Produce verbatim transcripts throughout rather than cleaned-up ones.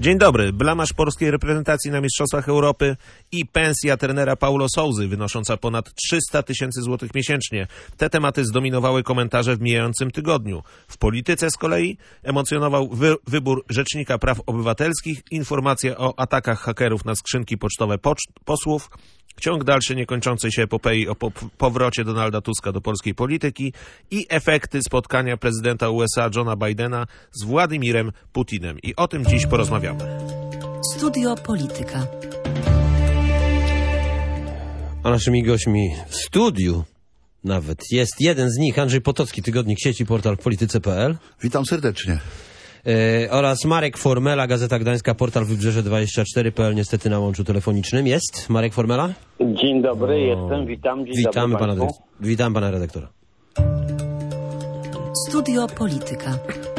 Dzień dobry. Blamaż polskiej reprezentacji na Mistrzostwach Europy i pensja trenera Paulo Sousy wynosząca ponad trzysta tysięcy złotych miesięcznie. Te tematy zdominowały komentarze w mijającym tygodniu. W polityce z kolei emocjonował wy- wybór Rzecznika Praw Obywatelskich, informacje o atakach hakerów na skrzynki pocztowe poczt- posłów, ciąg dalszy niekończącej się epopei o po- powrocie Donalda Tuska do polskiej polityki i efekty spotkania prezydenta U S A Johna Bidena z Władimirem Putinem. I o tym dziś porozmawiamy. Studio Polityka. A naszymi gośćmi w studiu nawet jest jeden z nich, Andrzej Potocki, tygodnik sieci, portal polityce kropka p l. Witam serdecznie. Yy, oraz Marek Formela, Gazeta Gdańska, portal wybrzeże dwadzieścia cztery kropka p l, niestety na łączu telefonicznym. Jest Marek Formela? Dzień dobry, o, jestem, witam. Dzień witamy dobry pana, Państwu. witam pana redaktora. Studio Polityka.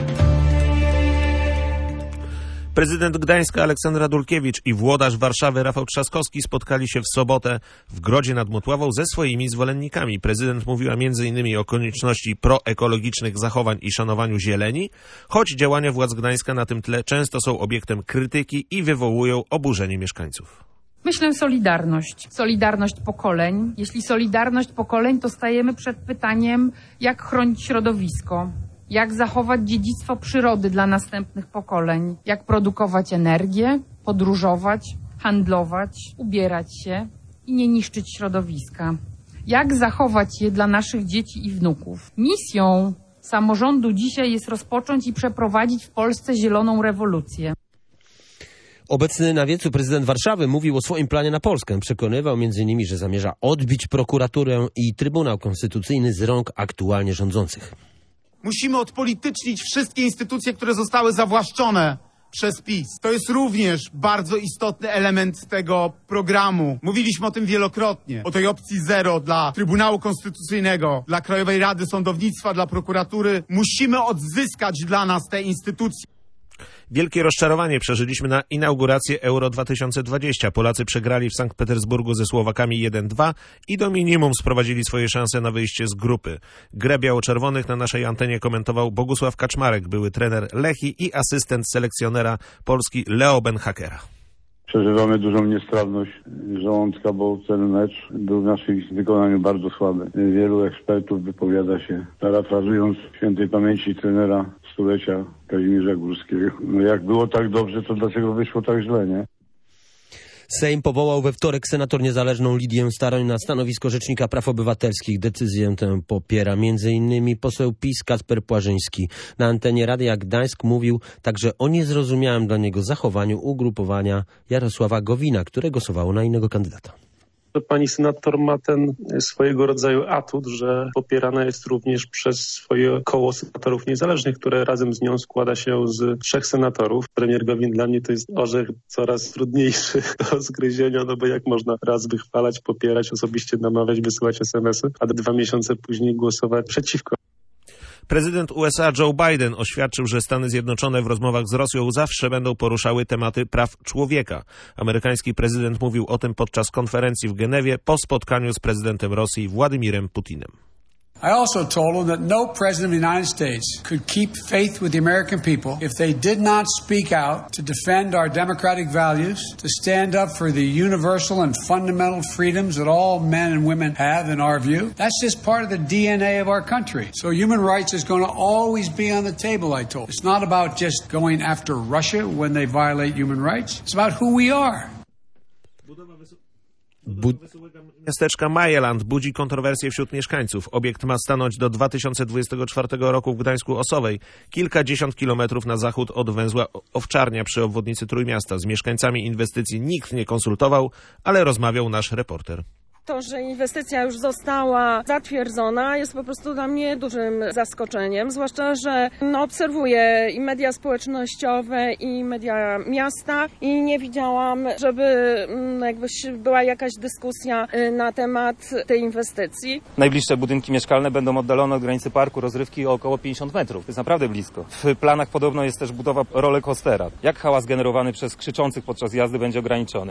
Prezydent Gdańska Aleksandra Dulkiewicz i włodarz Warszawy Rafał Trzaskowski spotkali się w sobotę w Grodzie nad Motławą ze swoimi zwolennikami. Prezydent mówiła między innymi o konieczności proekologicznych zachowań i szanowaniu zieleni, choć działania władz Gdańska na tym tle często są obiektem krytyki i wywołują oburzenie mieszkańców. Myślę solidarność. Solidarność pokoleń. Jeśli solidarność pokoleń, to stajemy przed pytaniem, jak chronić środowisko. Jak zachować dziedzictwo przyrody dla następnych pokoleń? Jak produkować energię, podróżować, handlować, ubierać się i nie niszczyć środowiska? Jak zachować je dla naszych dzieci i wnuków? Misją samorządu dzisiaj jest rozpocząć i przeprowadzić w Polsce zieloną rewolucję. Obecny na wiecu prezydent Warszawy mówił o swoim planie na Polskę. Przekonywał między innymi, że zamierza odbić prokuraturę i Trybunał Konstytucyjny z rąk aktualnie rządzących. Musimy odpolitycznić wszystkie instytucje, które zostały zawłaszczone przez PiS. To jest również bardzo istotny element tego programu. Mówiliśmy o tym wielokrotnie. O tej opcji zero dla Trybunału Konstytucyjnego, dla Krajowej Rady Sądownictwa, dla prokuratury. Musimy odzyskać dla nas te instytucje. Wielkie rozczarowanie przeżyliśmy na inaugurację Euro dwa tysiące dwadzieścia. Polacy przegrali w Sankt Petersburgu ze Słowakami jeden dwa i do minimum sprowadzili swoje szanse na wyjście z grupy. Grę biało-czerwonych na naszej antenie komentował Bogusław Kaczmarek, były trener Lechii i asystent selekcjonera Polski Leo Benhakera. Przeżywamy dużą niestrawność żołądka, bo ten mecz był w naszym wykonaniu bardzo słaby. Wielu ekspertów wypowiada się, parafrazując świętej pamięci trenera stulecia Kazimierza Górskiego. No jak było tak dobrze, to dlaczego wyszło tak źle, nie? Sejm powołał we wtorek senator niezależną Lidię Staroń na stanowisko Rzecznika Praw Obywatelskich. Decyzję tę popiera między innymi poseł PiS Kacper Płażyński. Na antenie Radia Gdańsk mówił także o niezrozumiałym dla niego zachowaniu ugrupowania Jarosława Gowina, które głosowało na innego kandydata. Pani senator ma ten swojego rodzaju atut, że popierana jest również przez swoje koło senatorów niezależnych, które razem z nią składa się z trzech senatorów. Premier Gowin dla mnie to jest orzech coraz trudniejszy do zgryzienia, no bo jak można raz wychwalać, popierać, osobiście namawiać, wysyłać es em esy, a dwa miesiące później głosować przeciwko. Prezydent U S A Joe Biden oświadczył, że Stany Zjednoczone w rozmowach z Rosją zawsze będą poruszały tematy praw człowieka. Amerykański prezydent mówił o tym podczas konferencji w Genewie po spotkaniu z prezydentem Rosji Władimirem Putinem. I also told him that no president of the United States could keep faith with the American people if they did not speak out to defend our democratic values, to stand up for the universal and fundamental freedoms that all men and women have in our view. That's just part of the D N A of our country. So human rights is going to always be on the table, I told. It's not about just going after Russia when they violate human rights. It's about who we are. Bud- Miasteczka Majeland budzi kontrowersje wśród mieszkańców. Obiekt ma stanąć do dwa tysiące dwudziestego czwartego roku w Gdańsku-Osowej, kilkadziesiąt kilometrów na zachód od węzła Owczarnia przy obwodnicy Trójmiasta. Z mieszkańcami inwestycji nikt nie konsultował, ale rozmawiał nasz reporter. To, że inwestycja już została zatwierdzona, jest po prostu dla mnie dużym zaskoczeniem, zwłaszcza, że no, obserwuję i media społecznościowe, i media miasta i nie widziałam, żeby jakbyś była jakaś dyskusja na temat tej inwestycji. Najbliższe budynki mieszkalne będą oddalone od granicy parku rozrywki o około pięćdziesiąt metrów. To jest naprawdę blisko. W planach podobno jest też budowa rollercoastera. Jak hałas generowany przez krzyczących podczas jazdy będzie ograniczony?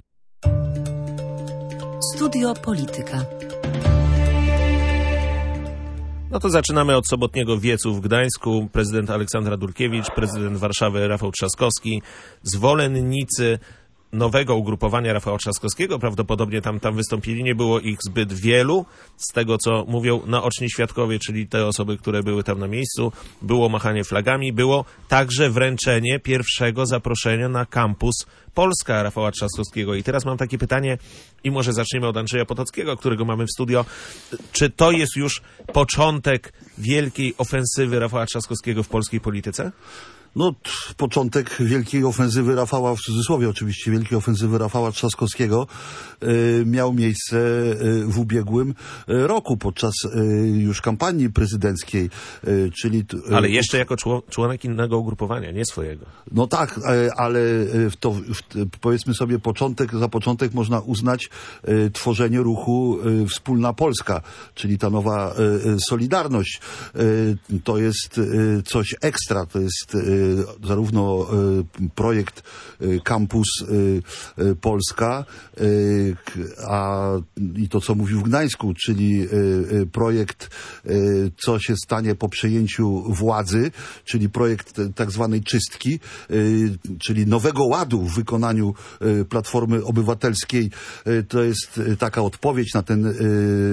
Studio Polityka. No to zaczynamy od sobotniego wiecu w Gdańsku. Prezydent Aleksandra Dulkiewicz, prezydent Warszawy Rafał Trzaskowski, zwolennicy nowego ugrupowania Rafała Trzaskowskiego. Prawdopodobnie tam, tam wystąpili, nie było ich zbyt wielu. Z tego, co mówią naoczni świadkowie, czyli te osoby, które były tam na miejscu, było machanie flagami, było także wręczenie pierwszego zaproszenia na kampus Polska Rafała Trzaskowskiego. I teraz mam takie pytanie, i może zaczniemy od Andrzeja Potockiego, którego mamy w studio. Czy to jest już początek wielkiej ofensywy Rafała Trzaskowskiego w polskiej polityce? No, t, początek wielkiej ofensywy Rafała, w cudzysłowie oczywiście, wielkiej ofensywy Rafała Trzaskowskiego y, miał miejsce y, w ubiegłym y, roku podczas y, już kampanii prezydenckiej, y, czyli... Y, ale jeszcze jako czło, członek innego ugrupowania, nie swojego. No tak, y, ale y, to, w, powiedzmy sobie, początek, za początek można uznać y, tworzenie ruchu y, Wspólna Polska, czyli ta nowa y, Solidarność. Y, to jest y, coś ekstra, to jest y, zarówno y, projekt y, Campus y, y, Polska, y, a i to, co mówił w Gdańsku, czyli y, y, projekt, y, co się stanie po przejęciu władzy, czyli projekt y, tak zwanej czystki, y, czyli nowego ładu w wykonaniu y, Platformy Obywatelskiej. Y, to jest y, taka odpowiedź na ten y,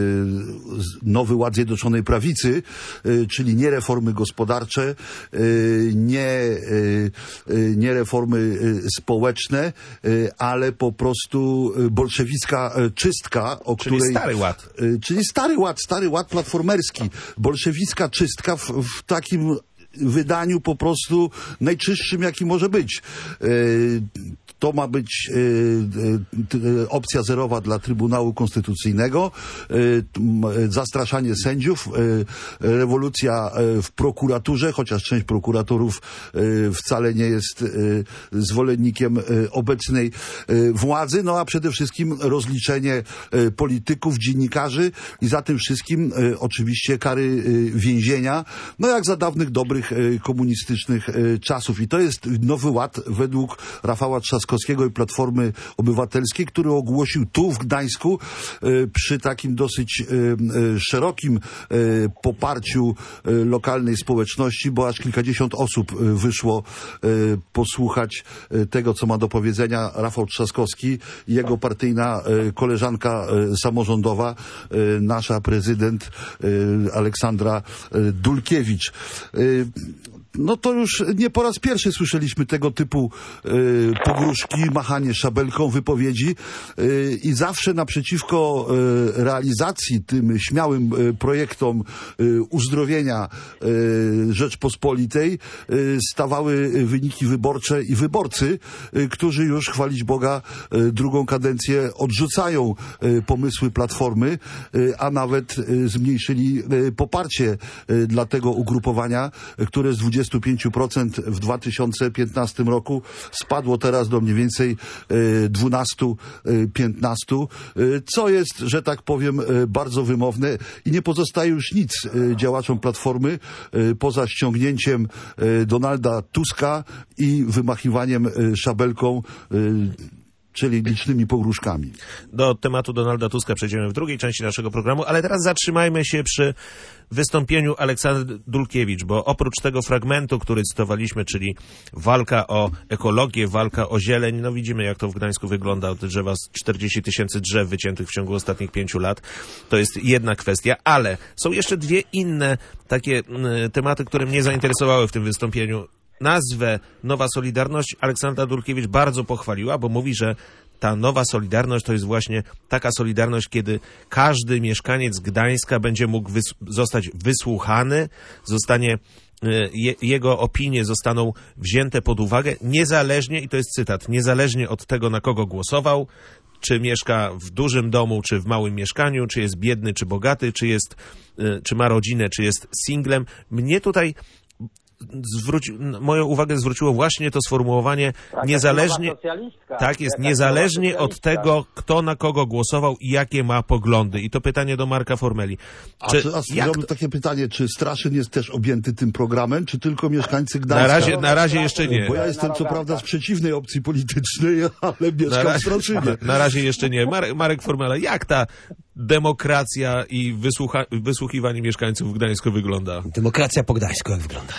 nowy ład Zjednoczonej Prawicy, y, czyli nie reformy gospodarcze, y, nie nie reformy społeczne, ale po prostu bolszewicka czystka, o czyli której... stary ład. Czyli stary ład, stary ład platformerski. Bolszewicka czystka w, w takim wydaniu po prostu najczystszym, jaki może być. To ma być y, opcja zerowa dla Trybunału Konstytucyjnego, y, zastraszanie sędziów, y, rewolucja w prokuraturze, chociaż część prokuratorów y, wcale nie jest y, zwolennikiem y, obecnej y, władzy, no a przede wszystkim rozliczenie y, polityków, dziennikarzy i za tym wszystkim y, oczywiście kary y, więzienia, no jak za dawnych dobrych y, komunistycznych y, czasów. I to jest nowy ład według Rafała Trzaskowskiego i Platformy Obywatelskiej, który ogłosił tu w Gdańsku y, przy takim dosyć y, y, szerokim y, poparciu y, lokalnej społeczności, bo aż kilkadziesiąt osób y, wyszło y, posłuchać y, tego, co ma do powiedzenia Rafał Trzaskowski i jego partyjna y, koleżanka y, samorządowa, y, nasza prezydent y, Aleksandra y, Dulkiewicz. Y, No to już nie po raz pierwszy słyszeliśmy tego typu y, pogróżki, machanie szabelką, wypowiedzi y, i zawsze naprzeciwko y, realizacji tym śmiałym y, projektom y, uzdrowienia y, Rzeczpospolitej y, stawały wyniki wyborcze i wyborcy, y, którzy już, chwalić Boga, y, drugą kadencję odrzucają y, pomysły Platformy, y, a nawet y, zmniejszyli y, poparcie y, dla tego ugrupowania, y, które z dwudziestu pięciu procent w dwa tysiące piętnastym roku spadło teraz do mniej więcej dwunastu piętnastu, co jest, że tak powiem, bardzo wymowne i nie pozostaje już nic działaczom Platformy poza ściągnięciem Donalda Tuska i wymachiwaniem szabelką, czyli licznymi pogróżkami. Do tematu Donalda Tuska przejdziemy w drugiej części naszego programu, ale teraz zatrzymajmy się przy wystąpieniu Aleksandry Dulkiewicz, bo oprócz tego fragmentu, który cytowaliśmy, czyli walka o ekologię, walka o zieleń, no widzimy, jak to w Gdańsku wygląda, od drzewa, czterdzieści tysięcy drzew wyciętych w ciągu ostatnich pięciu lat. To jest jedna kwestia, ale są jeszcze dwie inne takie y, tematy, które mnie zainteresowały w tym wystąpieniu. Nazwę Nowa Solidarność Aleksandra Dulkiewicz bardzo pochwaliła, bo mówi, że ta nowa Solidarność to jest właśnie taka Solidarność, kiedy każdy mieszkaniec Gdańska będzie mógł wys- zostać wysłuchany, zostanie Je, jego opinie zostaną wzięte pod uwagę, niezależnie, i to jest cytat, niezależnie od tego, na kogo głosował, czy mieszka w dużym domu, czy w małym mieszkaniu, czy jest biedny, czy bogaty, czy jest, czy ma rodzinę, czy jest singlem. Mnie tutaj zwróci, moją uwagę zwróciło właśnie to sformułowanie tak, niezależnie, tak jest, niezależnie od tego, kto na kogo głosował i jakie ma poglądy. I to pytanie do Marka Formeli. Czy, a, a jak to... takie pytanie, czy Straszyn jest też objęty tym programem, czy tylko mieszkańcy Gdańska? Na razie, na razie jeszcze nie. Bo ja jestem co prawda z przeciwnej opcji politycznej, ale mieszkam na razie, w Straszynie. Na, na razie jeszcze nie. Marek, Marek Formela, jak ta demokracja i wysłucha- wysłuchiwanie mieszkańców Gdańska wygląda? Demokracja po gdańsku jak wygląda?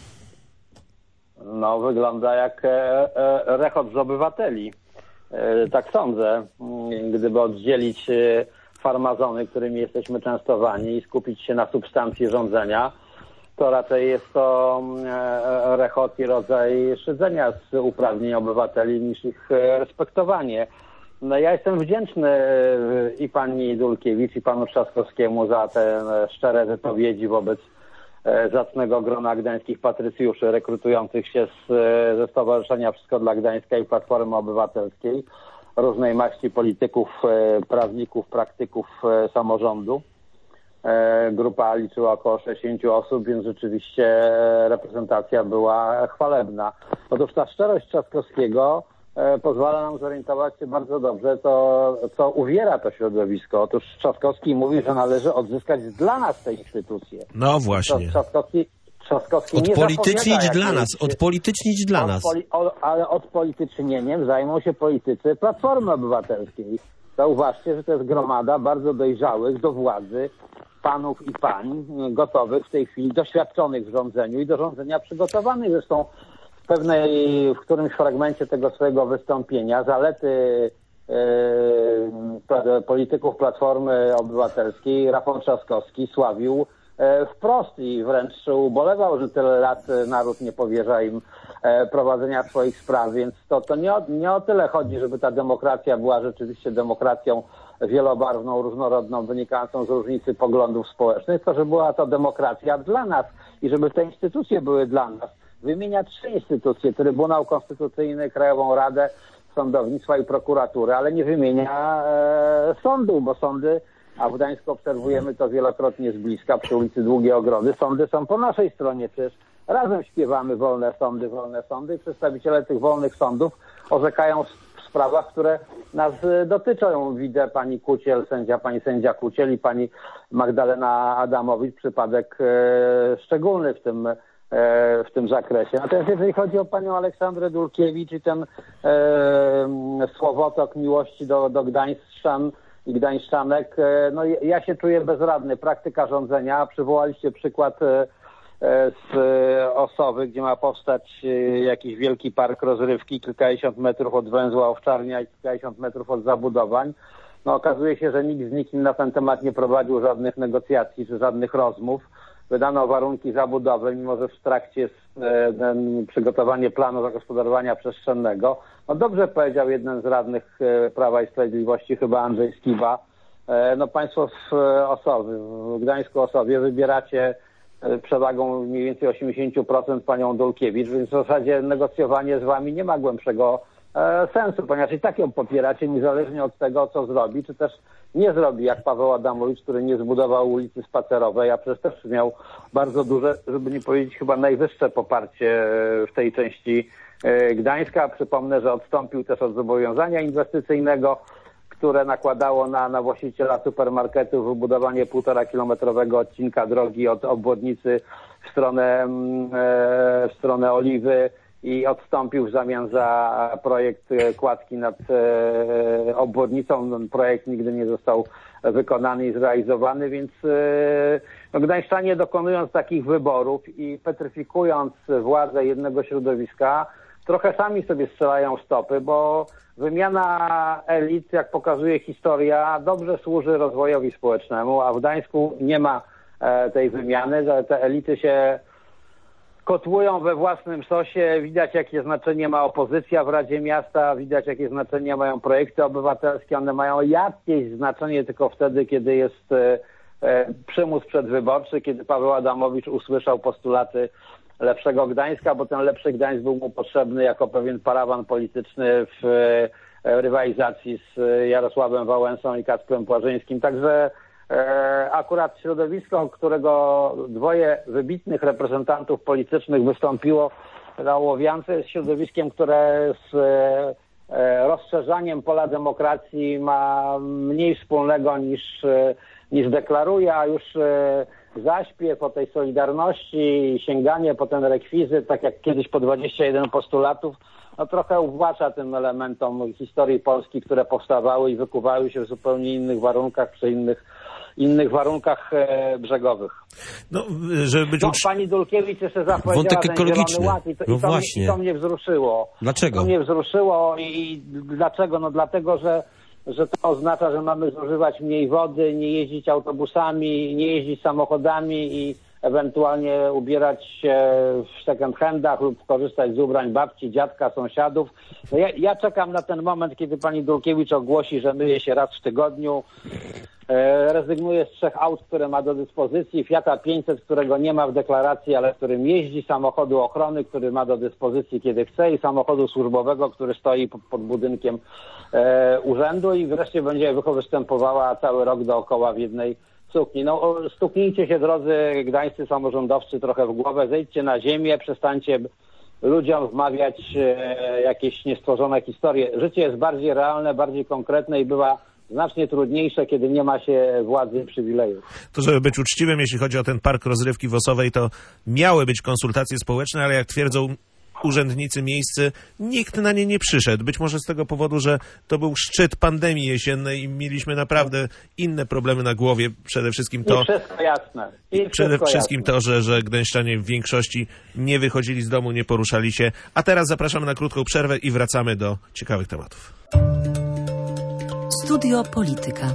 No, wygląda jak e, e, rechot z obywateli. E, tak sądzę. Gdyby oddzielić e, farmazony, którymi jesteśmy częstowani i skupić się na substancji rządzenia, to raczej jest to e, rechot i rodzaj szydzenia z uprawnień obywateli niż ich e, respektowanie. No, ja jestem wdzięczny e, i pani Dulkiewicz, i panu Trzaskowskiemu za te e, szczere wypowiedzi wobec zacnego grona gdańskich patrycjuszy rekrutujących się z, ze Stowarzyszenia Wszystko dla Gdańska i Platformy Obywatelskiej, różnej maści polityków, prawników, praktyków samorządu. Grupa liczyła około sześćdziesięciu osób, więc rzeczywiście reprezentacja była chwalebna. Otóż ta szczerość Trzaskowskiego pozwala nam zorientować się bardzo dobrze, to, co uwiera to środowisko. Otóż Trzaskowski mówi, że należy odzyskać dla nas te instytucje. No właśnie. Trzaskowski, Trzaskowski nie Odpolitycznić dla nas, odpolitycznić dla nas. Odpoli, o, ale odpolitycznieniem zajmą się politycy Platformy Obywatelskiej. Zauważcie, że to jest gromada bardzo dojrzałych do władzy panów i pań, gotowych w tej chwili, doświadczonych w rządzeniu i do rządzenia przygotowanych. Zresztą pewnej, w którymś fragmencie tego swojego wystąpienia zalety e, polityków Platformy Obywatelskiej Rafał Trzaskowski sławił e, wprost i wręcz ubolewał, że tyle lat naród nie powierza im e, prowadzenia swoich spraw, więc to, to nie, o, nie o tyle chodzi, żeby ta demokracja była rzeczywiście demokracją wielobarwną, różnorodną, wynikającą z różnicy poglądów społecznych, tylko żeby była to demokracja dla nas i żeby te instytucje były dla nas. Wymienia trzy instytucje, Trybunał Konstytucyjny, Krajową Radę Sądownictwa i Prokuratury, ale nie wymienia e, sądu, bo sądy, a w Gdańsku obserwujemy to wielokrotnie z bliska przy ulicy Długie Ogrody, sądy są po naszej stronie, przecież razem śpiewamy wolne sądy, wolne sądy i przedstawiciele tych wolnych sądów orzekają w sprawach, które nas dotyczą. Widzę pani Kuciel, sędzia, pani sędzia Kuciel i pani Magdalena Adamowicz, przypadek e, szczególny w tym w tym zakresie. Natomiast jeżeli chodzi o panią Aleksandrę Dulkiewicz i ten e, słowotok miłości do, do Gdańszczan i Gdańszczanek, e, no ja się czuję bezradny. Praktyka rządzenia. Przywołaliście przykład e, z Osowy, gdzie ma powstać e, jakiś wielki park rozrywki, kilkadziesiąt metrów od węzła Owczarnia i kilkadziesiąt metrów od zabudowań. No okazuje się, że nikt z nikim na ten temat nie prowadził żadnych negocjacji czy żadnych rozmów. Wydano warunki zabudowy, mimo że w trakcie jest e, przygotowanie planu zagospodarowania przestrzennego. No dobrze powiedział jeden z radnych e, Prawa i Sprawiedliwości, chyba Andrzej Skiba. E, no państwo w e, Osowie, w Gdańsku Osowie wybieracie e, przewagą mniej więcej osiemdziesiąt procent panią Dulkiewicz, więc w zasadzie negocjowanie z wami nie ma głębszego e, sensu, ponieważ i tak ją popieracie, niezależnie od tego, co zrobi, czy też nie zrobi, jak Paweł Adamowicz, który nie zbudował ulicy Spacerowej, a przecież też miał bardzo duże, żeby nie powiedzieć chyba najwyższe poparcie w tej części Gdańska. Przypomnę, że odstąpił też od zobowiązania inwestycyjnego, które nakładało na, na właściciela supermarketu wybudowanie półtora kilometrowego odcinka drogi od obwodnicy w stronę, w stronę Oliwy i odstąpił w zamian za projekt kładki nad e, obwodnicą. Ten projekt nigdy nie został wykonany i zrealizowany, więc e, no, Gdańszczanie dokonując takich wyborów i petryfikując władzę jednego środowiska, trochę sami sobie strzelają w stopy, bo wymiana elit, jak pokazuje historia, dobrze służy rozwojowi społecznemu, a w Gdańsku nie ma e, tej wymiany, że te elity się kotłują we własnym sosie, widać jakie znaczenie ma opozycja w Radzie Miasta, widać jakie znaczenie mają projekty obywatelskie, one mają jakieś znaczenie tylko wtedy, kiedy jest e, e, przymus przedwyborczy, kiedy Paweł Adamowicz usłyszał postulaty lepszego Gdańska, bo ten lepszy Gdańsk był mu potrzebny jako pewien parawan polityczny w e, rywalizacji z Jarosławem Wałęsą i Kacprem Płażyńskim, także akurat środowisko, którego dwoje wybitnych reprezentantów politycznych wystąpiło na Łowiance, jest środowiskiem, które z rozszerzaniem pola demokracji ma mniej wspólnego niż, niż deklaruje, a już zaśpiew, o tej solidarności, sięganie po ten rekwizyt, tak jak kiedyś po dwadzieścia jeden postulatów, no trochę uwłacza tym elementom historii Polski, które powstawały i wykuwały się w zupełnie innych warunkach, przy innych, innych warunkach e, brzegowych. No, żeby być no, ucz... Pani Dulkiewicz jeszcze zapowiedziała Wątek ten ekologiczny. Zielony Ład i to, No i to, właśnie. mnie, i to mnie wzruszyło. Dlaczego? To mnie wzruszyło i, i dlaczego? No dlatego, że że to oznacza, że mamy zużywać mniej wody, nie jeździć autobusami, nie jeździć samochodami i ewentualnie ubierać się w second handach lub korzystać z ubrań babci, dziadka, sąsiadów. No ja, ja czekam na ten moment, kiedy pani Dulkiewicz ogłosi, że myje się raz w tygodniu, e, rezygnuje z trzech aut, które ma do dyspozycji, Fiata pięćset, którego nie ma w deklaracji, ale którym jeździ, samochodu ochrony, który ma do dyspozycji kiedy chce i samochodu służbowego, który stoi pod, pod budynkiem e, urzędu i wreszcie będzie występowała cały rok dookoła w jednej sukni. No stuknijcie się, drodzy gdańscy samorządowcy, trochę w głowę, zejdźcie na ziemię, przestańcie ludziom wmawiać e, jakieś niestworzone historie. Życie jest bardziej realne, bardziej konkretne i bywa znacznie trudniejsze, kiedy nie ma się władzy i przywilejów. To, żeby być uczciwym, jeśli chodzi o ten park rozrywki w Osowej, to miały być konsultacje społeczne, ale jak twierdzą urzędnicy miejscy, nikt na nie nie przyszedł. Być może z tego powodu, że to był szczyt pandemii jesiennej i mieliśmy naprawdę inne problemy na głowie. Przede wszystkim to... I wszystko jasne. I przede wszystko wszystkim jasne. to, że, że gdańszczanie w większości nie wychodzili z domu, nie poruszali się. A teraz zapraszamy na krótką przerwę i wracamy do ciekawych tematów. Studio Polityka.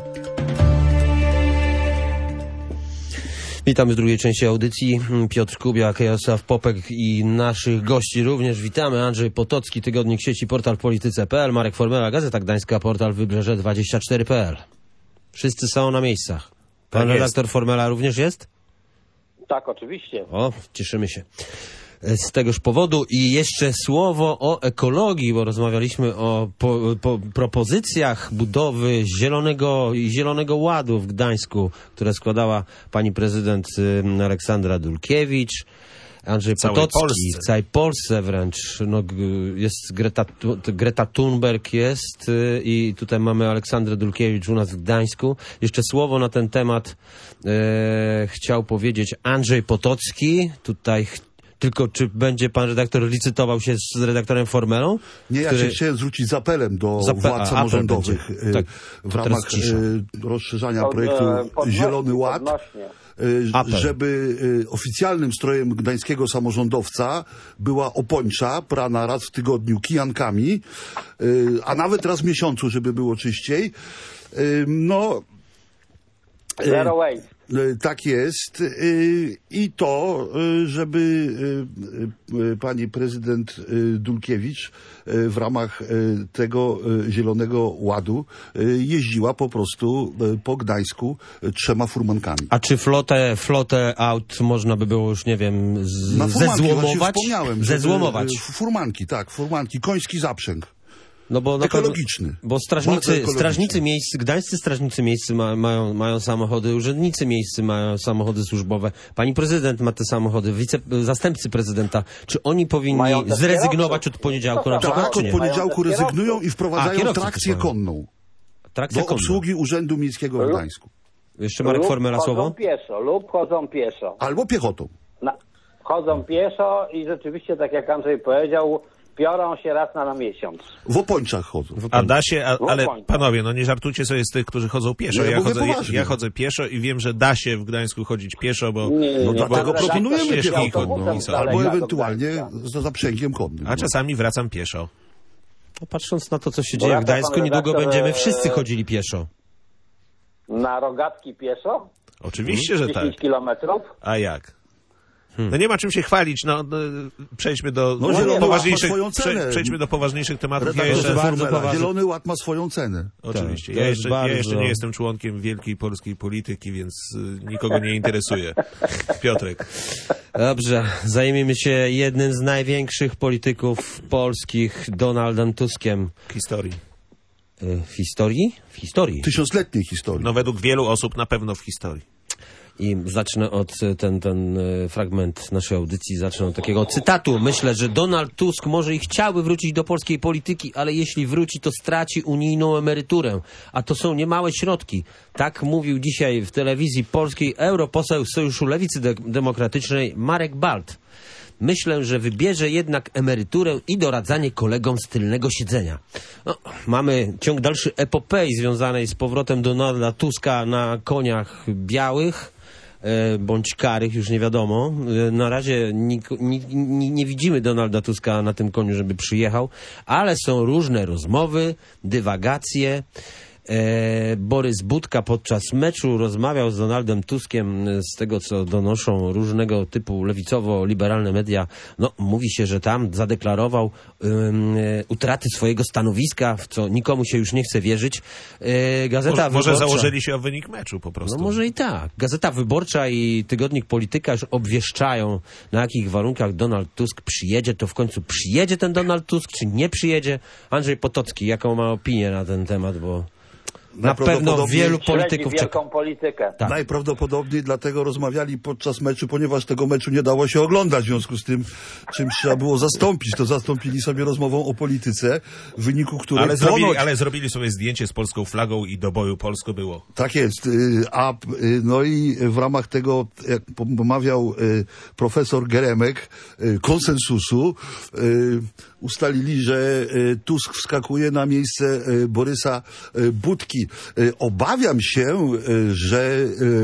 Witamy w drugiej części audycji. Piotr Kubiak, Jarosław Popek i naszych gości również witamy. Andrzej Potocki, Tygodnik Sieci, portal polityce kropka p l, Marek Formela, Gazeta Gdańska, portal Wybrzeże dwadzieścia cztery kropka p l. Wszyscy są na miejscach. Pan Tak jest. redaktor Formela również jest? Tak, oczywiście. O, cieszymy się z tegoż powodu. I jeszcze słowo o ekologii, bo rozmawialiśmy o po, po propozycjach budowy zielonego, zielonego ładu w Gdańsku, które składała pani prezydent y, Aleksandra Dulkiewicz. Andrzej Całej Potocki, Polsce. w całej Polsce wręcz. No, g- jest Greta, Tu- Greta Thunberg jest y, i tutaj mamy Aleksandrę Dulkiewicz u nas w Gdańsku. Jeszcze słowo na ten temat e, chciał powiedzieć Andrzej Potocki. Tutaj ch- tylko czy będzie pan redaktor licytował się z redaktorem Formelą? Nie, ja który- się chciałem zwrócić z apelem do Zape- władz a, samorządowych apel będzie. y, Tak, w to ramach teraz cisza. y, rozszerzania Pod- projektu e, podnośnie, Zielony Ład, podnośnie. y, Apel. żeby y, oficjalnym strojem gdańskiego samorządowca była opończa prana raz w tygodniu kijankami, y, a nawet raz w miesiącu, żeby było czyściej. Y, No... y, Zero waste. Y, Tak jest. Y, I to, y, żeby y, y, pani prezydent y, Dulkiewicz y, w ramach y, tego y, Zielonego Ładu y, jeździła po prostu y, po Gdańsku y, trzema furmankami. A czy flotę, flotę aut można by było już, nie wiem, z, Na furmanki, właśnie zezłomować? wspomniałem, żeby, Zezłomować. y, Furmanki, tak, furmanki, koński zaprzęg. No bo na pewno- Ekologiczny. Bo Bardzo strażnicy, ekologiczny. strażnicy miejscy, gdańscy strażnicy miejscy ma, mają, mają samochody, urzędnicy miejscy mają samochody służbowe. Pani prezydent ma te samochody, wice, zastępcy prezydenta. Czy oni powinni Mają też zrezygnować kierowców. od poniedziałku na To przykład, Tak, czy od nie? poniedziałku Mają też rezygnują kierowców. i A, wprowadzają kierowców trakcję swoją. konną Trakcja do konna. obsługi Urzędu Miejskiego w Gdańsku. Jeszcze Marek Lub Formela chodzą słowo? pieszo, lub chodzą pieszo. Albo piechotą. Na, chodzą pieszo i rzeczywiście, tak jak Andrzej powiedział, piorą się raz na, na miesiąc. W opończach chodzą. A da się, a, No ale bądź. panowie, no nie żartujcie sobie z tych, którzy chodzą pieszo. No ja ja, mówię chodzę, ja, poważnie. ja chodzę pieszo i wiem, że da się w Gdańsku chodzić pieszo, bo... Nie, nie, No nie. dlatego Pan proponujemy redaktor ścieżki jeździ autobusem konną. z Albo daleka do ewentualnie Gdańska. za zaprzęgiem konnym. A czasami wracam pieszo. No, patrząc na to, co się Bo dzieje w lata pan Gdańsku, niedługo redaktor, będziemy e, wszyscy chodzili pieszo. Na rogatki pieszo? Oczywiście, że tak. dziesięć kilometrów? A jak? No nie ma czym się chwalić, no, no przejdźmy do No, nie, Zielony Ład poważniejszych, ma swoją cenę. prze, przejdźmy do poważniejszych tematów. Ja Redaktorze jeszcze, bardzo Formela, poważny- Zielony Ład ma swoją cenę. oczywiście, to ja jest jeszcze, ja bardzo- jeszcze nie jestem członkiem wielkiej polskiej polityki, więc y, nikogo nie interesuje. Piotrek. Dobrze, zajmiemy się jednym z największych polityków polskich, Donaldem Tuskiem. Historii. Y, W historii? W historii. Tysiącletniej historii. No według wielu osób na pewno w historii. I zacznę od ten, ten fragment naszej audycji, zacznę od takiego cytatu. Myślę, że Donald Tusk może i chciałby wrócić do polskiej polityki, ale jeśli wróci, to straci unijną emeryturę. A to są niemałe środki. Tak mówił dzisiaj w telewizji polskiej europoseł Sojuszu Lewicy De- Demokratycznej Marek Balt. Myślę, że wybierze jednak emeryturę i doradzanie kolegom z tylnego siedzenia. No, mamy ciąg dalszy epopei związanej z powrotem Donalda Tuska na koniach białych, e, bądź karych, już nie wiadomo. E, na razie nik, nik, nie, nie widzimy Donalda Tuska na tym koniu, żeby przyjechał, ale są różne rozmowy, dywagacje. E, Borys Budka podczas meczu rozmawiał z Donaldem Tuskiem. Z tego, co donoszą różnego typu lewicowo-liberalne media, no mówi się, że tam zadeklarował um, e, utraty swojego stanowiska, w co nikomu się już nie chce wierzyć. E, Gazeta może, Wyborcza... Może założyli się o wynik meczu po prostu. No może i tak. Gazeta Wyborcza i tygodnik Polityka już obwieszczają, na jakich warunkach Donald Tusk przyjedzie. To w końcu przyjedzie ten Donald Tusk, czy nie przyjedzie? Andrzej Potocki, jaką ma opinię na ten temat, bo... Na pewno wielu polityków wielką czeka. politykę. Tak. Najprawdopodobniej dlatego rozmawiali podczas meczu, ponieważ tego meczu nie dało się oglądać, w związku z tym czymś trzeba było zastąpić. To zastąpili sobie rozmową o polityce, w wyniku której... Ale zrobili, ponoć... ale zrobili sobie zdjęcie z polską flagą i do boju Polsko było. Tak jest. A no i w ramach tego, jak pomawiał profesor Geremek, konsensusu, ustalili, że Tusk wskakuje na miejsce Borysa Budki. Obawiam się, że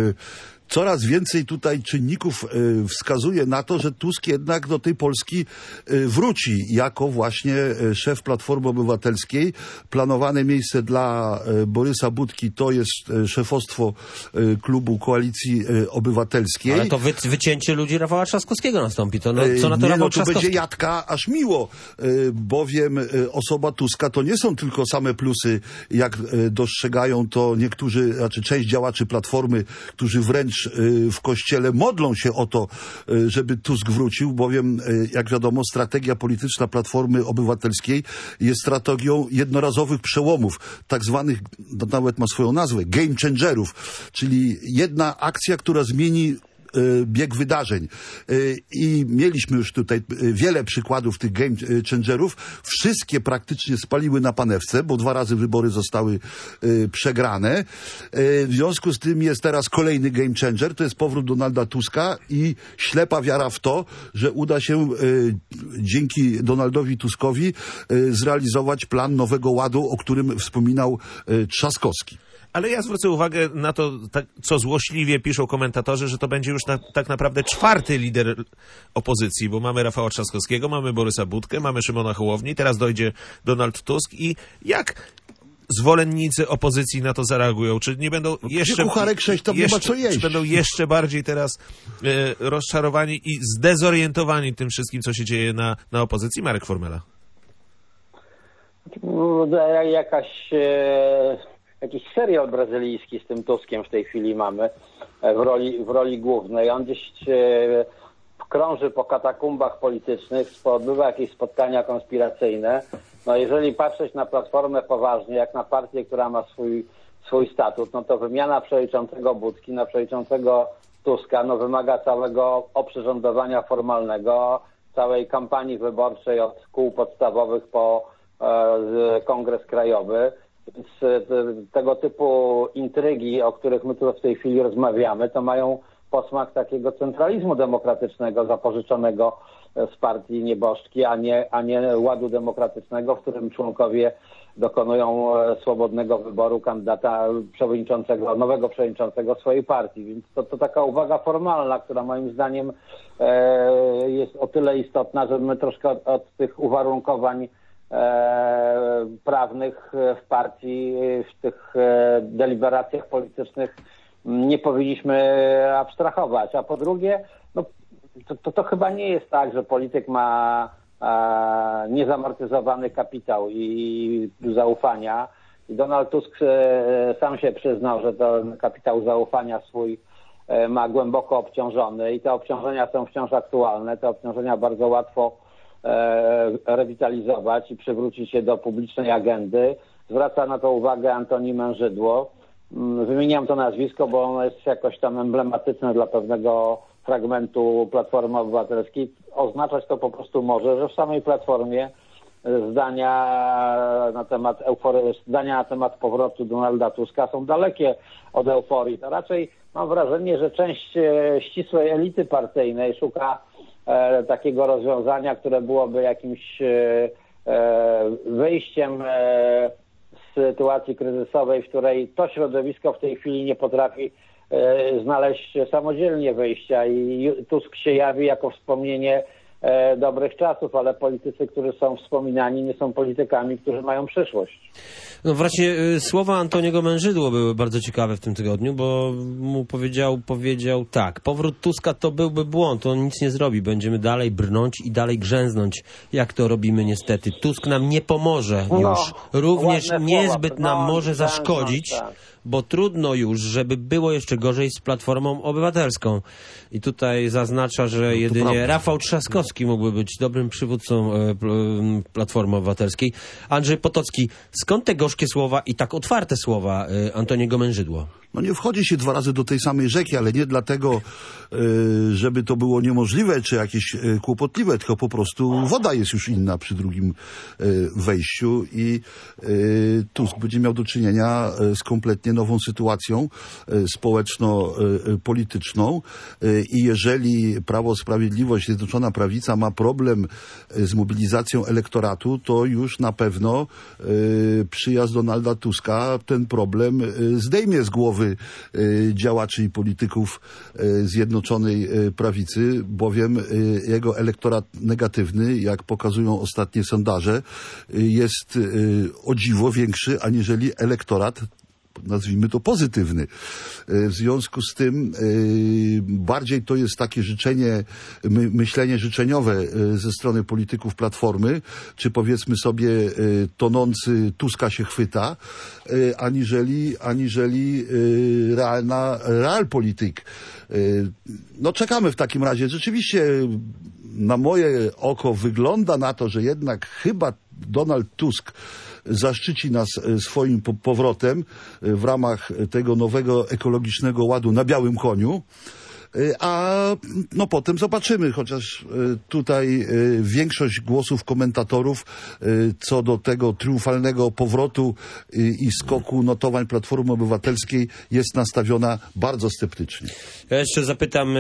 coraz więcej tutaj czynników wskazuje na to, że Tusk jednak do tej Polski wróci jako właśnie szef Platformy Obywatelskiej. Planowane miejsce dla Borysa Budki to jest szefostwo klubu Koalicji Obywatelskiej. Ale to wy, wycięcie ludzi Rafała Trzaskowskiego nastąpi. To no, co na to nie, Rafał no to Trzaskowski? będzie Jadka aż miło, bowiem osoba Tuska to nie są tylko same plusy, jak dostrzegają to niektórzy, znaczy część działaczy Platformy, którzy wręcz w Kościele modlą się o to, żeby Tusk wrócił, bowiem, jak wiadomo, strategia polityczna Platformy Obywatelskiej jest strategią jednorazowych przełomów, tak zwanych, nawet ma swoją nazwę, game changerów, czyli jedna akcja, która zmieni bieg wydarzeń. I mieliśmy już tutaj wiele przykładów tych game changerów. Wszystkie praktycznie spaliły na panewce, bo dwa razy wybory zostały przegrane. W związku z tym jest teraz kolejny game changer, to jest powrót Donalda Tuska i ślepa wiara w to, że uda się dzięki Donaldowi Tuskowi zrealizować plan Nowego Ładu, o którym wspominał Trzaskowski. Ale ja zwrócę uwagę na to, tak, co złośliwie piszą komentatorzy, że to będzie już na, tak naprawdę czwarty lider opozycji, bo mamy Rafała Trzaskowskiego, mamy Borysa Budkę, mamy Szymona Hołownię, teraz dojdzie Donald Tusk i jak zwolennicy opozycji na to zareagują? Czy nie będą jeszcze... Kucharek sześć, tam jeszcze, nie ma co jeść. Czy będą jeszcze bardziej teraz e, rozczarowani i zdezorientowani tym wszystkim, co się dzieje na, na opozycji? Marek Formela. Jakaś... E... Jakiś serial brazylijski z tym Tuskiem w tej chwili mamy w roli, w roli głównej. On gdzieś e, krąży po katakumbach politycznych, odbywa jakieś spotkania konspiracyjne. No jeżeli patrzeć na Platformę poważnie, jak na partię, która ma swój, swój statut, no to wymiana przewodniczącego Budki na przewodniczącego Tuska no wymaga całego oprzyrządowania formalnego, całej kampanii wyborczej od kół podstawowych po e, Kongres Krajowy. Więc tego typu intrygi, o których my tu w tej chwili rozmawiamy, to mają posmak takiego centralizmu demokratycznego zapożyczonego z partii nieboszczki, a nie, a nie ładu demokratycznego, w którym członkowie dokonują swobodnego wyboru kandydata przewodniczącego, nowego przewodniczącego swojej partii. Więc to, to taka uwaga formalna, która moim zdaniem e, jest o tyle istotna, że my troszkę od, od tych uwarunkowań E, prawnych w partii, w tych e, deliberacjach politycznych nie powinniśmy abstrahować. A po drugie, no, to, to, to chyba nie jest tak, że polityk ma e, niezamortyzowany kapitał i zaufania. I Donald Tusk e, sam się przyznał, że ten kapitał zaufania swój e, ma głęboko obciążony i te obciążenia są wciąż aktualne. Te obciążenia bardzo łatwo rewitalizować i przywrócić się do publicznej agendy. Zwraca na to uwagę Antoni Mężydło. Wymieniam to nazwisko, bo ono jest jakoś tam emblematyczne dla pewnego fragmentu Platformy Obywatelskiej. Oznaczać to po prostu może, że w samej Platformie zdania na temat euforii, zdania na temat powrotu Donalda Tuska są dalekie od euforii. To raczej mam wrażenie, że część ścisłej elity partyjnej szuka e, takiego rozwiązania, które byłoby jakimś e, wyjściem e, z sytuacji kryzysowej, w której to środowisko w tej chwili nie potrafi e, znaleźć samodzielnie wyjścia i Tusk się jawi jako wspomnienie e, dobrych czasów, ale politycy, którzy są wspominani, nie są politykami, którzy mają przyszłość. No właśnie y, słowa Antoniego Mężydło były bardzo ciekawe w tym tygodniu, bo mu powiedział, powiedział tak, powrót Tuska to byłby błąd, on nic nie zrobi, będziemy dalej brnąć i dalej grzęznąć, jak to robimy niestety. Tusk nam nie pomoże już, no, również niezbyt słowa. nam No, może tak, zaszkodzić, tak. bo trudno już, żeby było jeszcze gorzej z Platformą Obywatelską. I tutaj zaznacza, że no, jedynie prawda. Rafał Trzaskowski mógłby być dobrym przywódcą e, Platformy Obywatelskiej. Andrzej Potocki, skąd te gorzkie słowa i tak otwarte słowa e, Antoniego Mężydło? No nie wchodzi się dwa razy do tej samej rzeki, ale nie dlatego, y, żeby to było niemożliwe czy jakieś y, kłopotliwe, tylko po prostu woda jest już inna przy drugim y, wejściu i y, Tusk będzie miał do czynienia y, z kompletnie nową sytuacją y, społeczno-polityczną y, i jeżeli Prawo, Sprawiedliwość, Zjednoczona Prawica ma problem y, z mobilizacją elektoratu, to już na pewno y, przyjazd Donalda Tuska ten problem y, zdejmie z głowy działaczy i polityków Zjednoczonej Prawicy, bowiem jego elektorat negatywny, jak pokazują ostatnie sondaże, jest o dziwo większy aniżeli elektorat, nazwijmy to pozytywny. W związku z tym bardziej to jest takie życzenie, my, myślenie życzeniowe ze strony polityków Platformy, czy powiedzmy sobie tonący Tuska się chwyta, aniżeli, aniżeli realna, realpolitik. No czekamy w takim razie. Rzeczywiście na moje oko wygląda na to, że jednak chyba Donald Tusk zaszczyci nas swoim powrotem w ramach tego nowego ekologicznego ładu na białym koniu. A no potem zobaczymy, chociaż tutaj większość głosów komentatorów co do tego triumfalnego powrotu i skoku notowań Platformy Obywatelskiej jest nastawiona bardzo sceptycznie. Ja jeszcze zapytam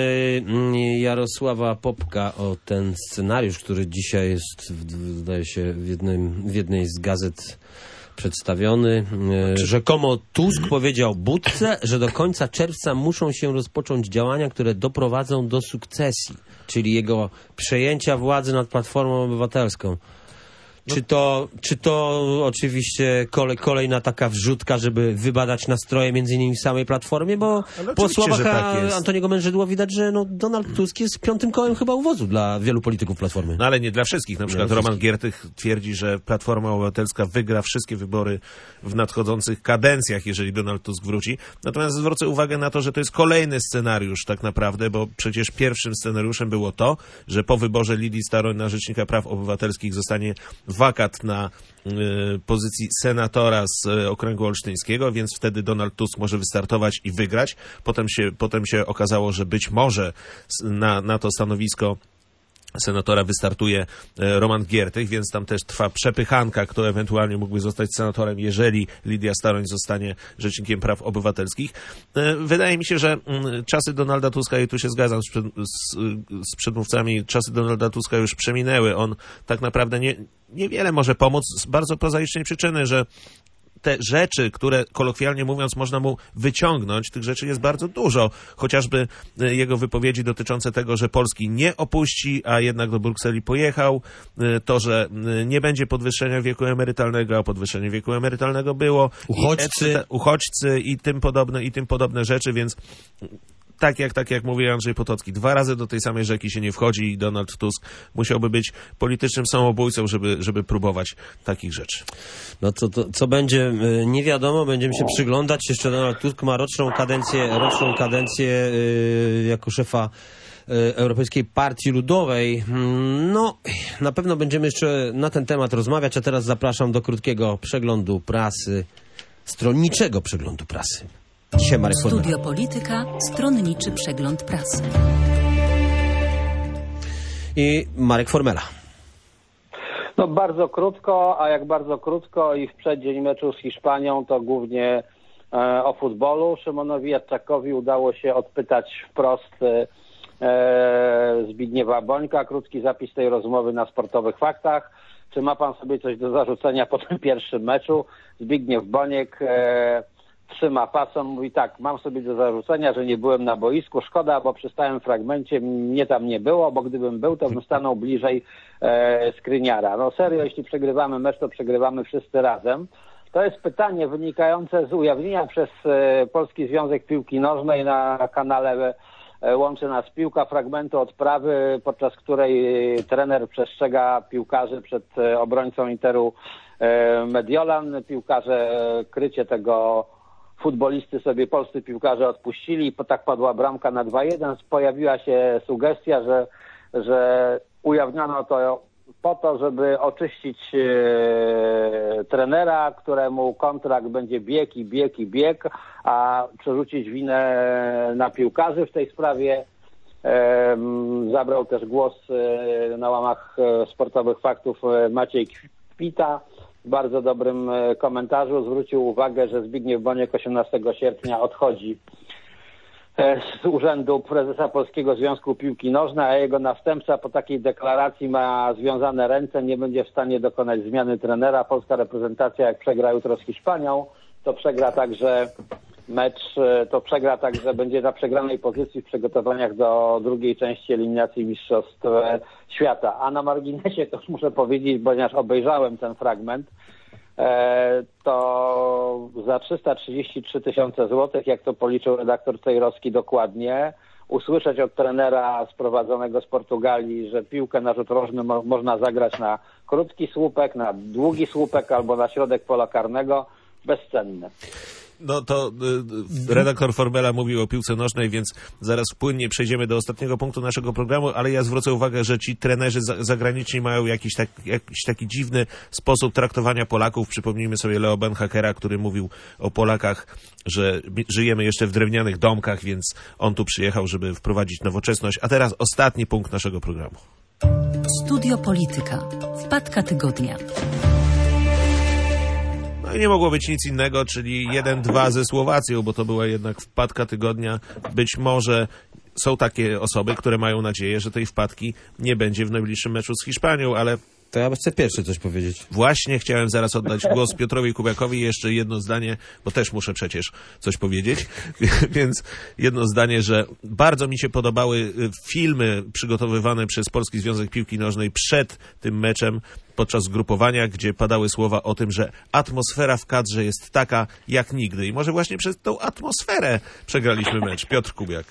Jarosława Popka o ten scenariusz, który dzisiaj jest, zdaje się, w, jednym, w jednej z gazet przedstawiony. Czy... Rzekomo Tusk powiedział Budce, że do końca czerwca muszą się rozpocząć działania, które doprowadzą do sukcesji, czyli jego przejęcia władzy nad Platformą Obywatelską. No. Czy to, czy to oczywiście kolej, kolejna taka wrzutka, żeby wybadać nastroje między innymi w samej Platformie, bo po słowach tak Antoniego Mężydło widać, że no Donald Tusk jest piątym kołem chyba uwozu dla wielu polityków Platformy. No ale nie dla wszystkich. Na przykład Roman Giertych twierdzi, że Platforma Obywatelska wygra wszystkie wybory w nadchodzących kadencjach, jeżeli Donald Tusk wróci. Natomiast zwrócę uwagę na to, że to jest kolejny scenariusz tak naprawdę, bo przecież pierwszym scenariuszem było to, że po wyborze Lidii Staroń na Rzecznika Praw Obywatelskich zostanie wakat na y, pozycji senatora z y, okręgu olsztyńskiego, więc wtedy Donald Tusk może wystartować i wygrać. Potem się, potem się okazało, że być może na, na to stanowisko senatora wystartuje Roman Giertych, więc tam też trwa przepychanka, kto ewentualnie mógłby zostać senatorem, jeżeli Lidia Staroń zostanie Rzecznikiem Praw Obywatelskich. Wydaje mi się, że czasy Donalda Tuska, i tu się zgadzam z, przed, z, z przedmówcami, czasy Donalda Tuska już przeminęły. On tak naprawdę nie, niewiele może pomóc z bardzo prozaicznej przyczyny, że te rzeczy, które kolokwialnie mówiąc można mu wyciągnąć, tych rzeczy jest bardzo dużo. Chociażby jego wypowiedzi dotyczące tego, że Polski nie opuści, a jednak do Brukseli pojechał. To, że nie będzie podwyższenia wieku emerytalnego, a podwyższenie wieku emerytalnego było. Uchodźcy. I, uchodźcy i tym podobne, i tym podobne rzeczy, więc tak jak, tak jak mówi Andrzej Potocki, dwa razy do tej samej rzeki się nie wchodzi i Donald Tusk musiałby być politycznym samobójcą, żeby, żeby próbować takich rzeczy. No to, to co będzie, nie wiadomo, będziemy się przyglądać. Jeszcze Donald Tusk ma roczną kadencję, roczną kadencję yy, jako szefa yy, Europejskiej Partii Ludowej. No, na pewno będziemy jeszcze na ten temat rozmawiać, a teraz zapraszam do krótkiego przeglądu prasy, stronniczego przeglądu prasy. Dzisiaj Marek Formela. Studio Polityka, stronniczy przegląd prasy. I Marek Formela. No bardzo krótko, a jak bardzo krótko i w przeddzień meczu z Hiszpanią to głównie e, o futbolu. Szymonowi Jadczakowi udało się odpytać wprost e, Zbigniewa Bońka. Krótki zapis tej rozmowy na Sportowych Faktach. Czy ma pan sobie coś do zarzucenia po tym pierwszym meczu? Zbigniew Boniek e, trzyma fason, mówi tak, mam sobie do zarzucenia, że nie byłem na boisku. Szkoda, bo przy stałym fragmencie mnie tam nie było, bo gdybym był, to bym stanął bliżej e, Skriniara. No serio, jeśli przegrywamy mecz, to przegrywamy wszyscy razem. To jest pytanie wynikające z ujawnienia przez e, Polski Związek Piłki Nożnej na kanale e, Łączy Nas Piłka fragmentu odprawy, podczas której trener przestrzega piłkarzy przed e, obrońcą Interu e, Mediolan. Piłkarze e, krycie tego futbolisty sobie polscy piłkarze odpuścili i tak padła bramka na dwa jeden. Pojawiła się sugestia, że, że ujawniono to po to, żeby oczyścić e, trenera, któremu kontrakt będzie bieg i bieg i bieg, a przerzucić winę na piłkarzy. W tej sprawie e, zabrał też głos e, na łamach Sportowych Faktów e, Maciej Kwita. W bardzo dobrym komentarzu zwrócił uwagę, że Zbigniew Boniek osiemnastego sierpnia odchodzi z urzędu prezesa Polskiego Związku Piłki Nożnej, a jego następca po takiej deklaracji ma związane ręce, nie będzie w stanie dokonać zmiany trenera. Polska reprezentacja, jak przegra jutro z Hiszpanią, to przegra także mecz, to przegra także, będzie na przegranej pozycji w przygotowaniach do drugiej części eliminacji Mistrzostw Świata. A na marginesie to już muszę powiedzieć, ponieważ obejrzałem ten fragment, to za trzysta trzydzieści trzy tysiące złotych, jak to policzył redaktor Cejrowski dokładnie, usłyszeć od trenera sprowadzonego z Portugalii, że piłkę na rzut rożny mo- można zagrać na krótki słupek, na długi słupek albo na środek pola karnego, bezcenne. No to y, redaktor Formela mówił o piłce nożnej, więc zaraz płynnie przejdziemy do ostatniego punktu naszego programu, ale ja zwrócę uwagę, że ci trenerzy za, zagraniczni mają jakiś, tak, jakiś taki dziwny sposób traktowania Polaków. Przypomnijmy sobie Leo Benhakera, który mówił o Polakach, że żyjemy jeszcze w drewnianych domkach, więc on tu przyjechał, żeby wprowadzić nowoczesność. A teraz ostatni punkt naszego programu. Studio Polityka. Wpadka tygodnia. No i nie mogło być nic innego, czyli jeden dwa ze Słowacją, bo to była jednak wpadka tygodnia. Być może są takie osoby, które mają nadzieję, że tej wpadki nie będzie w najbliższym meczu z Hiszpanią, ale... To ja chcę pierwszy coś powiedzieć. Właśnie chciałem zaraz oddać głos Piotrowi Kubiakowi. Jeszcze jedno zdanie, bo też muszę przecież coś powiedzieć. Więc jedno zdanie, że bardzo mi się podobały filmy przygotowywane przez Polski Związek Piłki Nożnej przed tym meczem, podczas zgrupowania, gdzie padały słowa o tym, że atmosfera w kadrze jest taka jak nigdy. I może właśnie przez tą atmosferę przegraliśmy mecz. Piotr Kubiak.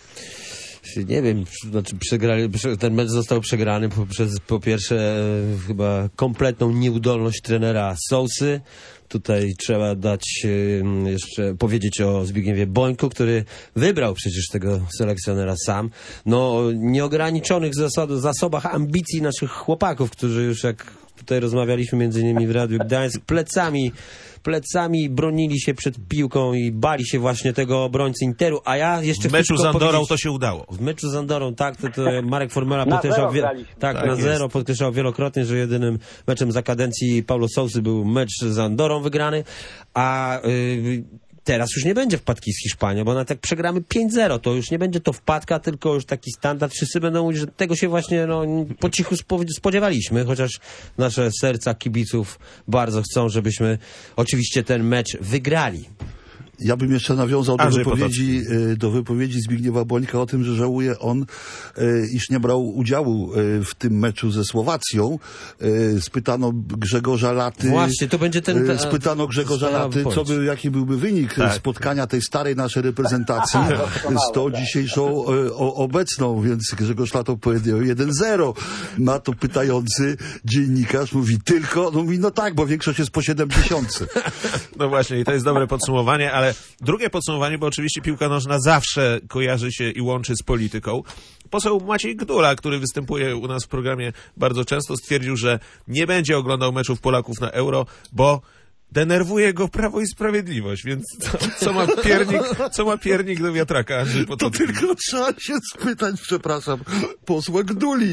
Nie wiem, znaczy przegrali, ten mecz został przegrany poprzez po pierwsze e, chyba kompletną nieudolność trenera Sousy. Tutaj trzeba dać e, jeszcze powiedzieć o Zbigniewie Bońku, który wybrał przecież tego selekcjonera sam. No, nieograniczonych zasad, zasobach ambicji naszych chłopaków, którzy już jak tutaj rozmawialiśmy między innymi w Radiu Gdańsk, plecami plecami bronili się przed piłką i bali się właśnie tego obrońcy Interu, a ja jeszcze w meczu z Andorą to się udało. W meczu z Andorą, tak, to, to Marek Formela podkreślał, wie, tak, tak, na jest. zero podkreślał wielokrotnie, że jedynym meczem za kadencji Paulo Sousy był mecz z Andorą wygrany, a yy, teraz już nie będzie wpadki z Hiszpanią, bo nawet jak przegramy pięć zero, to już nie będzie to wpadka, tylko już taki standard. Wszyscy będą mówić, że tego się właśnie no, po cichu spodziewaliśmy, chociaż nasze serca kibiców bardzo chcą, żebyśmy oczywiście ten mecz wygrali. Ja bym jeszcze nawiązał do wypowiedzi, do wypowiedzi Zbigniewa Bońka o tym, że żałuje on, iż nie brał udziału w tym meczu ze Słowacją. Spytano Grzegorza Laty. Właśnie, to będzie ten... Ta, spytano Grzegorza Laty, co by, jaki byłby wynik tak. spotkania tej starej naszej reprezentacji z tą dzisiejszą o, obecną, więc Grzegorz Lato powiedział jeden zero. Na to pytający dziennikarz mówi tylko, no mówi, no tak, bo większość jest po siedemdziesiątce. No właśnie, i to jest dobre podsumowanie, ale drugie podsumowanie, bo oczywiście piłka nożna zawsze kojarzy się i łączy z polityką. Poseł Maciej Gdula, który występuje u nas w programie bardzo często, stwierdził, że nie będzie oglądał meczów Polaków na Euro, bo Denerwuje go Prawo i Sprawiedliwość, więc co, co ma piernik, co ma piernik do wiatraka? Andrzej To Potocki? tylko trzeba się spytać, przepraszam, posła Gduli.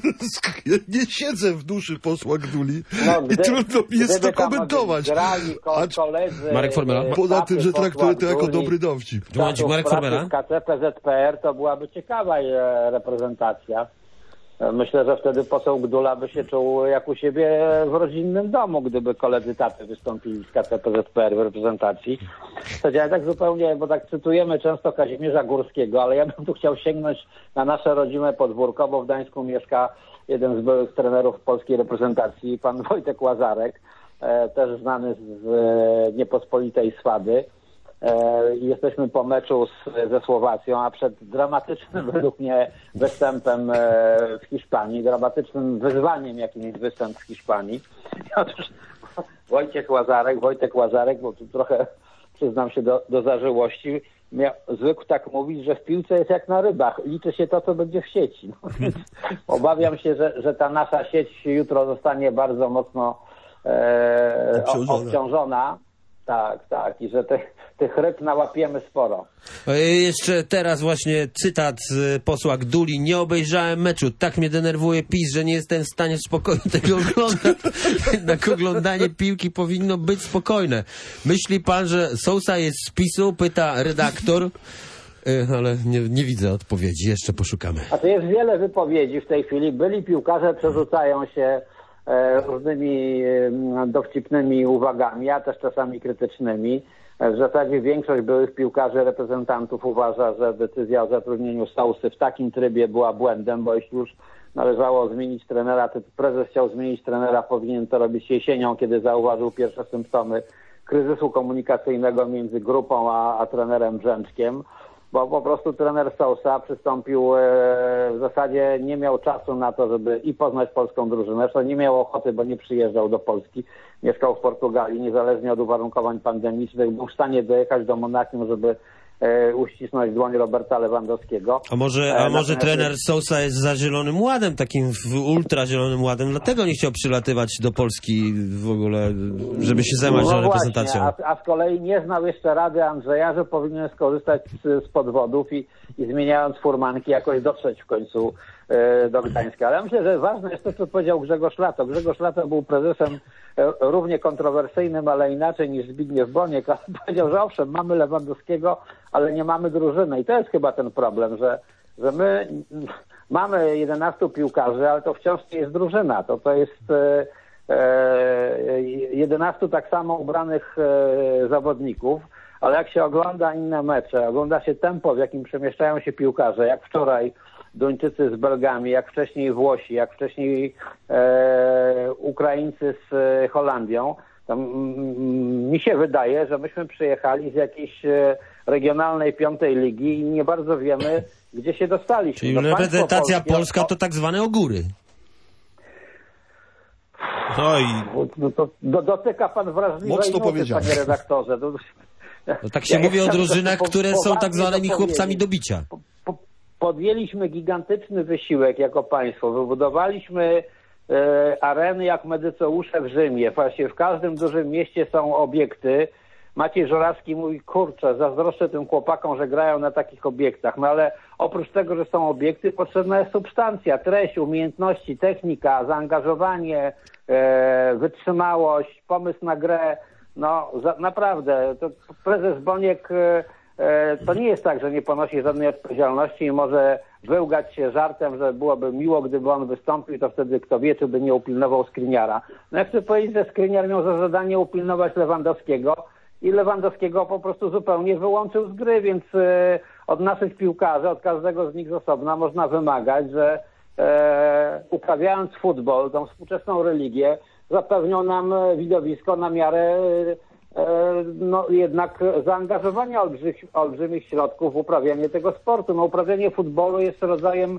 Ja nie siedzę w duszy posła Gduli No, i gdy- trudno mi jest to gdyby tam komentować. grali ko- A- koledzy, Marek Formela? e, Poza tym, że posła traktuję to jako Gduli, dobry dowcip. Momencik, Marek pracy Formela? w K C P Z P R, to byłaby ciekawa e, reprezentacja. E, Myślę, że wtedy poseł Gdula by się czuł jak u siebie w rodzinnym domu, gdyby koledzy taty wystąpili z K C P Z P R w reprezentacji. To ja tak zupełnie, bo tak cytujemy często Kazimierza Górskiego, ale ja bym tu chciał sięgnąć na nasze rodzime podwórko, bo w Gdańsku mieszka jeden z byłych trenerów polskiej reprezentacji, pan Wojtek Łazarek, e, też znany z e, niepospolitej Swady. E, i jesteśmy po meczu z, ze Słowacją, a przed dramatycznym według mnie występem e, w Hiszpanii, dramatycznym wyzwaniem, jakim jest występ w Hiszpanii. Otóż Wojciech Łazarek, Wojtek Łazarek, bo tu trochę przyznam się do, do zażyłości, miał, zwykł tak mówić, że w piłce jest jak na rybach. Liczy się to, co będzie w sieci. No, więc obawiam się, że, że ta nasza sieć jutro zostanie bardzo mocno e, obciążona. obciążona. Tak, tak. I że tych, tych ryb nałapiemy sporo. E, Jeszcze teraz właśnie cytat z posła Gduli. Nie obejrzałem meczu. Tak mnie denerwuje PiS, że nie jestem w stanie spokojnie tego oglądać. Jednak oglądanie piłki powinno być spokojne. Myśli pan, że Sousa jest z PiSu? Pyta redaktor. E, Ale nie, nie widzę odpowiedzi. Jeszcze poszukamy. A to jest wiele wypowiedzi w tej chwili. Byli piłkarze przerzucają się e, różnymi e, dowcipnymi uwagami, a też czasami krytycznymi. W zasadzie większość byłych piłkarzy, reprezentantów uważa, że decyzja o zatrudnieniu Sousy w takim trybie była błędem, bo jeśli już należało zmienić trenera, to prezes chciał zmienić trenera, powinien to robić jesienią, kiedy zauważył pierwsze symptomy kryzysu komunikacyjnego między grupą a, a trenerem Brzęczkiem, bo po prostu trener Sousa przystąpił, e, w zasadzie nie miał czasu na to, żeby i poznać polską drużynę, zresztą nie miał ochoty, bo nie przyjeżdżał do Polski, mieszkał w Portugalii, niezależnie od uwarunkowań pandemicznych, był w stanie dojechać do Monachium, żeby e, uścisnąć dłoń Roberta Lewandowskiego. A może, a może trener Sousa jest za Zielonym Ładem, takim ultra Zielonym Ładem, dlatego nie chciał przylatywać do Polski w ogóle, żeby się zajmować No reprezentacją. właśnie, a, a z kolei nie znał jeszcze rady Andrzeja, że powinien skorzystać z, z podwodów i, i zmieniając furmanki jakoś dotrzeć w końcu e, do Gdańska. Ale ja myślę, że ważne jest to, co powiedział Grzegorz Lato. Grzegorz Lato był prezesem e, równie kontrowersyjnym, ale inaczej niż Zbigniew Boniek, ale powiedział, że owszem, mamy Lewandowskiego, ale nie mamy drużyny. I to jest chyba ten problem, że, że my mamy jedenastu piłkarzy, ale to wciąż nie jest drużyna. To to jest e, jedenastu tak samo ubranych e, zawodników, ale jak się ogląda inne mecze, ogląda się tempo, w jakim przemieszczają się piłkarze, jak wczoraj Duńczycy z Belgami, jak wcześniej Włosi, jak wcześniej e, Ukraińcy z e, Holandią, to m, mi się wydaje, że myśmy przyjechali z jakiejś e, regionalnej piątej ligi i nie bardzo wiemy, gdzie się dostaliśmy. Czyli No, reprezentacja polskie, polska to tak zwane ogóry. No i No to do, dotyka pan wrażliwej Mocno nuty, powiedziane. panie redaktorze. To, No tak się ja mówi o chciałem drużynach, to po- które są tak poważnie zwanymi to chłopcami powiedzieć. do bicia. Po- Podjęliśmy gigantyczny wysiłek jako państwo. Wybudowaliśmy e, areny jak Medyceusze w Rzymie. Właśnie w każdym dużym mieście są obiekty. Maciej Żurawski mówi, kurczę, zazdroszczę tym chłopakom, że grają na takich obiektach. No ale oprócz tego, że są obiekty, potrzebna jest substancja, treść, umiejętności, technika, zaangażowanie, e, wytrzymałość, pomysł na grę. No za, naprawdę, to prezes Boniek e, e, to nie jest tak, że nie ponosi żadnej odpowiedzialności i może wyłgać się żartem, że byłoby miło, gdyby on wystąpił, to wtedy kto wie, czy by nie upilnował Skriniara. No ja chcę powiedzieć, że Skriniar miał za zadanie upilnować Lewandowskiego i Lewandowskiego po prostu zupełnie wyłączył z gry, więc e, od naszych piłkarzy, od każdego z nich z osobna można wymagać, że e, uprawiając futbol, tą współczesną religię, zapewnią nam widowisko na miarę e, no, jednak zaangażowania olbrzymich, olbrzymich środków w uprawianie tego sportu. No, uprawianie futbolu jest rodzajem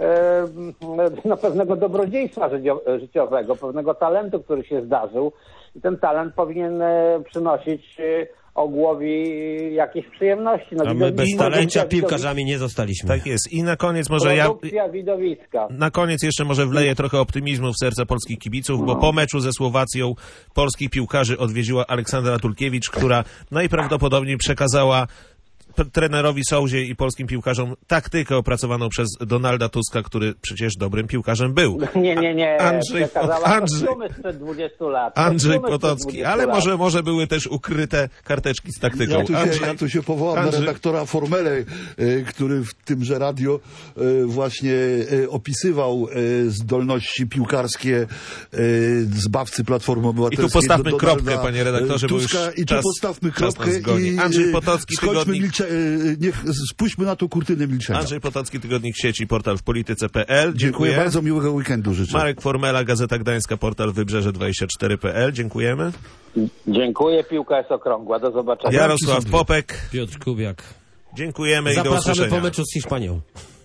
e, no, pewnego dobrodziejstwa życiowego, pewnego talentu, który się zdarzył i ten talent powinien e, przynosić e, ogłowi jakieś przyjemności. No, A my bez talencia widowiska- piłkarzami nie zostaliśmy. Tak jest. I na koniec może ja... Produkcja widowiska. Na koniec jeszcze może wleję trochę optymizmu w serca polskich kibiców, bo po meczu ze Słowacją polskich piłkarzy odwiedziła Aleksandra Tulkiewicz, która najprawdopodobniej przekazała p- trenerowi Souzie i polskim piłkarzom taktykę opracowaną przez Donalda Tuska, który przecież dobrym piłkarzem był. Nie, nie, nie. Andrzej- Przekazała Andrzej- kostiumy sprzed dwudziestu lat. Andrzej Kostiumy sprzed Potocki, dwudziestu ale lat. może, może były też ukryte karteczki z taktyką. Ja tu się, Andrzej, ja tu się powołam Andrzej- na redaktora Formele, e, który w tymże radio e, właśnie e, opisywał e, zdolności piłkarskie e, zbawcy Platformy Obywatelskiej. I tu postawmy do- kropkę, Donalda, panie redaktorze, e, bo już Tuska, I tu czas- postawmy czas nas kropkę goni. i Andrzej e, Potocki, skończmy tygodnik. milcze, e, niech spuśćmy na to kurtynę milczenia. Andrzej Potocki, tygodnik sieci, portal w polityce kropka p l. Dziękuję Dziękuję bardzo, miłego weekendu życzę. Marek Formela, Gazeta Gdańska, portal wybrzeże dwadzieścia cztery kropka p l. Dziękujemy. Dziękuję, piłka jest okrągła. Do zobaczenia. Jarosław Popek. Piotr Kubiak. Dziękujemy i do Zapraszamy usłyszenia. po meczu z Hiszpanią.